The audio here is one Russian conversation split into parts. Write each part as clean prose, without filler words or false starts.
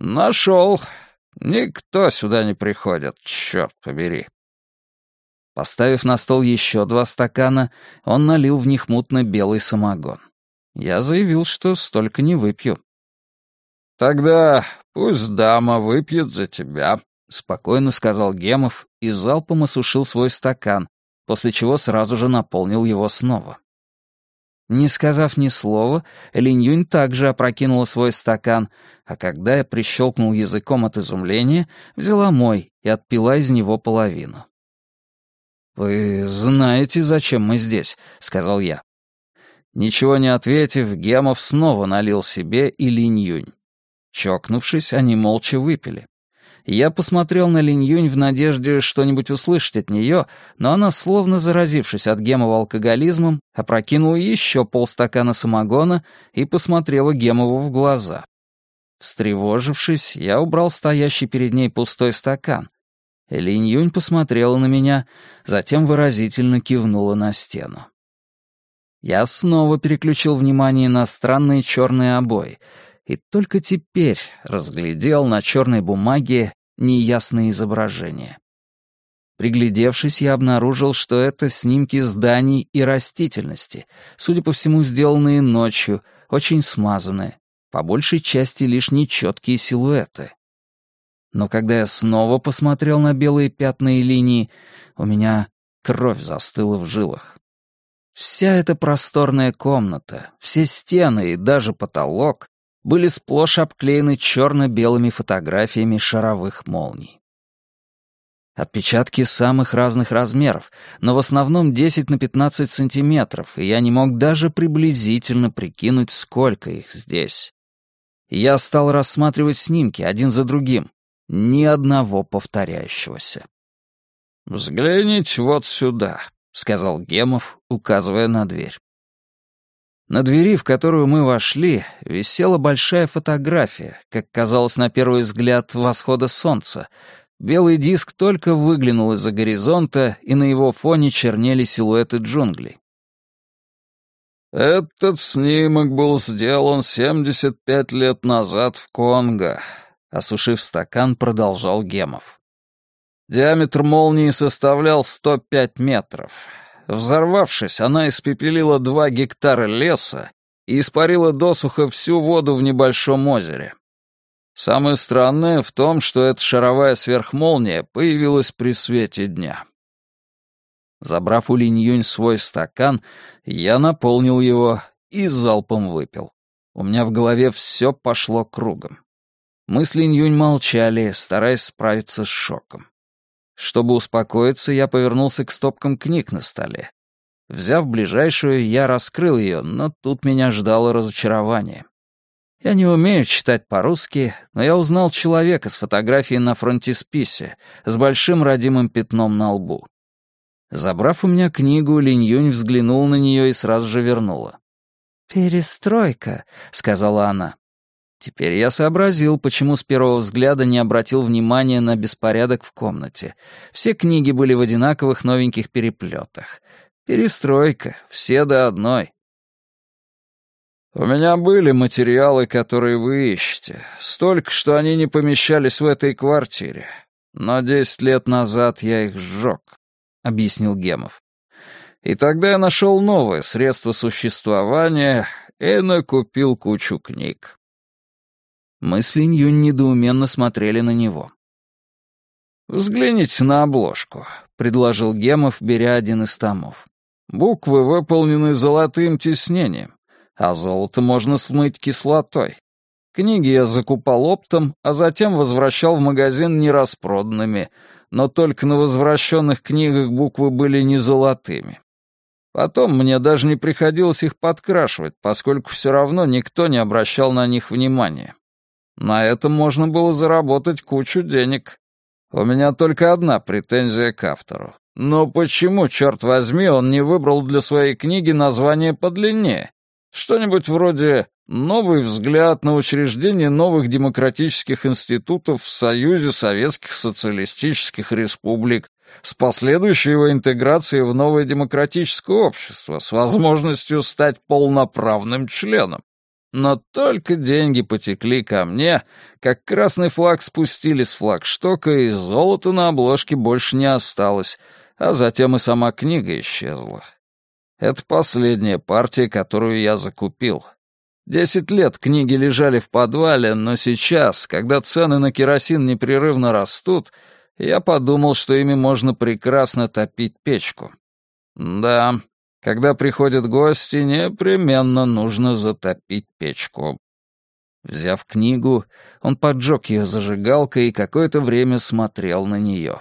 «Нашел. Никто сюда не приходит, черт побери». Поставив на стол еще 2 стакана, он налил в них мутно-белый самогон. Я заявил, что столько не выпью. «Тогда пусть дама выпьет за тебя», — спокойно сказал Гемов и залпом осушил свой стакан, после чего сразу же наполнил его снова. Не сказав ни слова, Линь-Юнь также опрокинула свой стакан, а когда я прищелкнул языком от изумления, взяла мой и отпила из него половину. «Вы знаете, зачем мы здесь?» — сказал я. Ничего не ответив, Гемов снова налил себе и Линь-Юнь. Чокнувшись, они молча выпили. Я посмотрел на Линь-Юнь в надежде что-нибудь услышать от нее, но она, словно заразившись от Гемова алкоголизмом, опрокинула еще полстакана самогона и посмотрела Гемову в глаза. Встревожившись, я убрал стоящий перед ней пустой стакан. Линь-Юнь посмотрела на меня, затем выразительно кивнула на стену. Я снова переключил внимание на странные черные обои, и только теперь разглядел на черной бумаге неясные изображения. Приглядевшись, я обнаружил, что это снимки зданий и растительности, судя по всему, сделанные ночью, очень смазанные, по большей части лишь нечеткие силуэты. Но когда я снова посмотрел на белые пятна и линии, у меня кровь застыла в жилах. Вся эта просторная комната, все стены и даже потолок были сплошь обклеены черно-белыми фотографиями шаровых молний. Отпечатки самых разных размеров, но в основном 10 на 15 сантиметров, и я не мог даже приблизительно прикинуть, сколько их здесь. Я стал рассматривать снимки один за другим, ни одного повторяющегося. «Взгляните вот сюда», — сказал Гемов, указывая на дверь. На двери, в которую мы вошли, висела большая фотография, как казалось на первый взгляд, восхода солнца. Белый диск только выглянул из-за горизонта, и на его фоне чернели силуэты джунглей. «Этот снимок был сделан 75 лет назад в Конго», — осушив стакан, продолжал Гемов. «Диаметр молнии составлял 105 метров. Взорвавшись, она испепелила 2 гектара леса и испарила досуха всю воду в небольшом озере. Самое странное в том, что эта шаровая сверхмолния появилась при свете дня». Забрав у Линь-Юнь свой стакан, я наполнил его и залпом выпил. У меня в голове все пошло кругом. Мы с Линь-Юнь молчали, стараясь справиться с шоком. Чтобы успокоиться, я повернулся к стопкам книг на столе. Взяв ближайшую, я раскрыл ее, но тут меня ждало разочарование. Я не умею читать по-русски, но я узнал человека с фотографией на фронтисписе, с большим родимым пятном на лбу. Забрав у меня книгу, Линь-Юнь взглянула на нее и сразу же вернула. «Перестройка», — сказала она. Теперь я сообразил, почему с первого взгляда не обратил внимания на беспорядок в комнате. Все книги были в одинаковых новеньких переплетах. Перестройка, все до одной. «У меня были материалы, которые вы ищете. Столько, что они не помещались в этой квартире. Но 10 лет назад я их сжег», — объяснил Гемов. «И тогда я нашел новое средство существования и накупил кучу книг». Мы с Линь-Юнь недоуменно смотрели на него. «Взгляните на обложку», — предложил Гемов, беря один из томов. «Буквы выполнены золотым тиснением, а золото можно смыть кислотой. Книги я закупал оптом, а затем возвращал в магазин нераспроданными, но только на возвращенных книгах буквы были не золотыми. Потом мне даже не приходилось их подкрашивать, поскольку все равно никто не обращал на них внимания. На этом можно было заработать кучу денег. У меня только одна претензия к автору. Но почему, черт возьми, он не выбрал для своей книги название подлиннее? Что-нибудь вроде «Новый взгляд на учреждение новых демократических институтов в Союзе Советских Социалистических Республик с последующей его интеграцией в новое демократическое общество с возможностью стать полноправным членом». Но только деньги потекли ко мне, как красный флаг спустили с флагштока, и золота на обложке больше не осталось, а затем и сама книга исчезла. Это последняя партия, которую я закупил. 10 лет книги лежали в подвале, но сейчас, когда цены на керосин непрерывно растут, я подумал, что ими можно прекрасно топить печку. Да, когда приходят гости, непременно нужно затопить печку. Взяв книгу, он поджег ее зажигалкой и какое-то время смотрел на нее.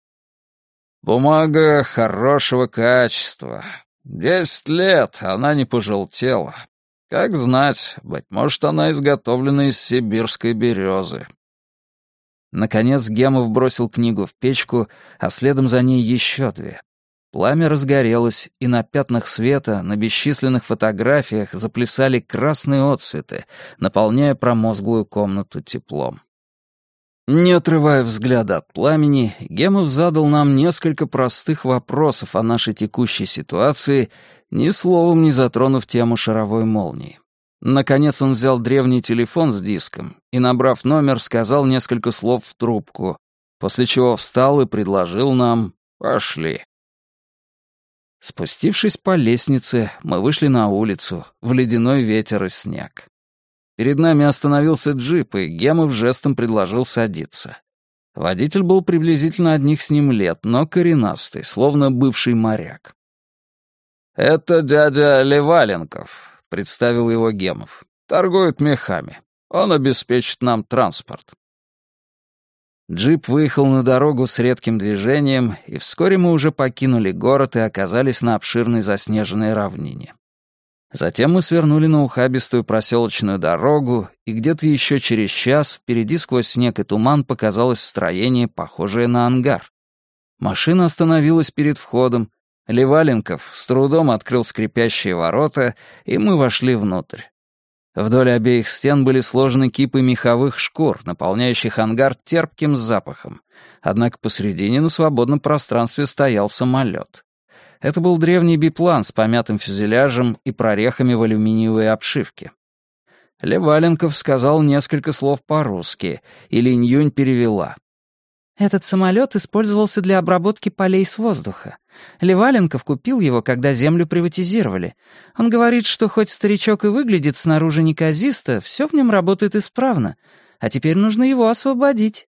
Бумага хорошего качества. 10 лет, она не пожелтела. Как знать, быть может, она изготовлена из сибирской березы. Наконец Гемов бросил книгу в печку, а следом за ней еще 2. Пламя разгорелось, и на пятнах света, на бесчисленных фотографиях заплясали красные отсветы, наполняя промозглую комнату теплом. Не отрывая взгляда от пламени, Гемов задал нам несколько простых вопросов о нашей текущей ситуации, ни словом не затронув тему шаровой молнии. Наконец он взял древний телефон с диском и, набрав номер, сказал несколько слов в трубку, после чего встал и предложил нам «пошли». Спустившись по лестнице, мы вышли на улицу, в ледяной ветер и снег. Перед нами остановился джип, и Гемов жестом предложил садиться. Водитель был приблизительно одних с ним лет, но коренастый, словно бывший моряк. «Это дядя Леваленков», — представил его Гемов. «Торгует мехами. Он обеспечит нам транспорт». Джип выехал на дорогу с редким движением, и вскоре мы уже покинули город и оказались на обширной заснеженной равнине. Затем мы свернули на ухабистую проселочную дорогу, и где-то еще через час впереди сквозь снег и туман показалось строение, похожее на ангар. Машина остановилась перед входом. Леваленков с трудом открыл скрипящие ворота, и мы вошли внутрь. Вдоль обеих стен были сложены кипы меховых шкур, наполняющих ангар терпким запахом. Однако посредине на свободном пространстве стоял самолет. Это был древний биплан с помятым фюзеляжем и прорехами в алюминиевой обшивке. Леваленков сказал несколько слов по-русски, и Линь-Юнь перевела. «Этот самолет использовался для обработки полей с воздуха. Леваленков купил его, когда землю приватизировали. Он говорит, что хоть старичок и выглядит снаружи неказисто, все в нем работает исправно, а теперь нужно его освободить».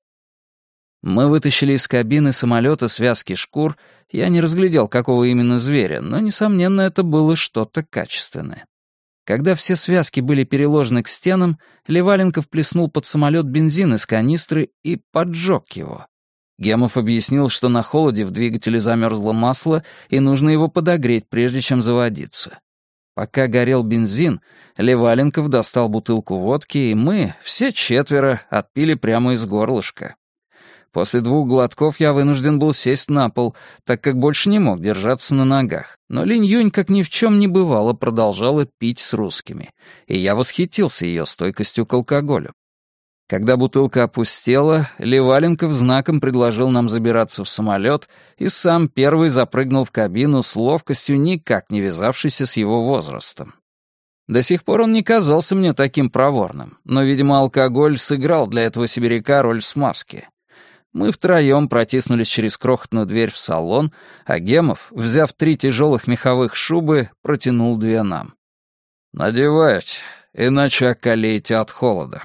Мы вытащили из кабины самолета связки шкур. Я не разглядел, какого именно зверя, но, несомненно, это было что-то качественное. Когда все связки были переложены к стенам, Леваленков плеснул под самолет бензин из канистры и поджег его. Гемов объяснил, что на холоде в двигателе замерзло масло, и нужно его подогреть, прежде чем заводиться. Пока горел бензин, Леваленков достал бутылку водки, и мы, все 4, отпили прямо из горлышка. После 2 глотков я вынужден был сесть на пол, так как больше не мог держаться на ногах. Но Линь-Юнь, как ни в чем не бывало, продолжала пить с русскими, и я восхитился ее стойкостью к алкоголю. Когда бутылка опустела, Леваленков знаком предложил нам забираться в самолет и сам первый запрыгнул в кабину с ловкостью, никак не вязавшейся с его возрастом. До сих пор он не казался мне таким проворным, но, видимо, алкоголь сыграл для этого сибиряка роль смазки. Мы втроем протиснулись через крохотную дверь в салон, а Гемов, взяв 3 тяжелых меховых шубы, протянул 2 нам. «Надевайте, иначе околеете от холода».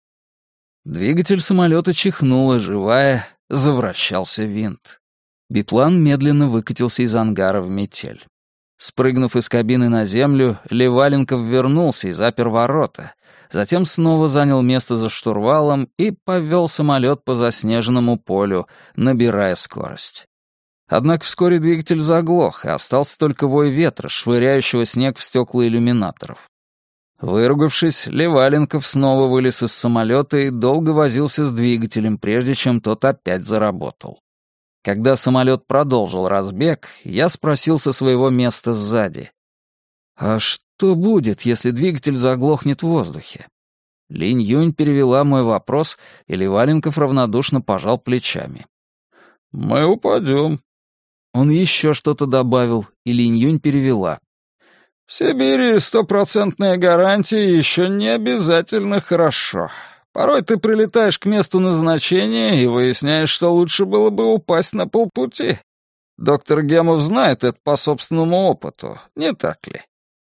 Двигатель самолета чихнул, оживая, завращался винт. Биплан медленно выкатился из ангара в метель. Спрыгнув из кабины на землю, Леваленков вернулся и запер ворота. Затем снова занял место за штурвалом и повел самолет по заснеженному полю, набирая скорость. Однако вскоре двигатель заглох, и остался только вой ветра, швыряющего снег в стекла иллюминаторов. Выругавшись, Леваленков снова вылез из самолета и долго возился с двигателем, прежде чем тот опять заработал. Когда самолет продолжил разбег, я спросил со своего места сзади. «А что будет, если двигатель заглохнет в воздухе?» Линь-Юнь перевела мой вопрос, и Леваленков равнодушно пожал плечами. «Мы упадем». Он еще что-то добавил, и Линь-Юнь перевела. В Сибири 100% гарантия еще не обязательно хорошо. Порой ты прилетаешь к месту назначения и выясняешь, что лучше было бы упасть на полпути. Доктор Гемов знает это по собственному опыту, не так ли?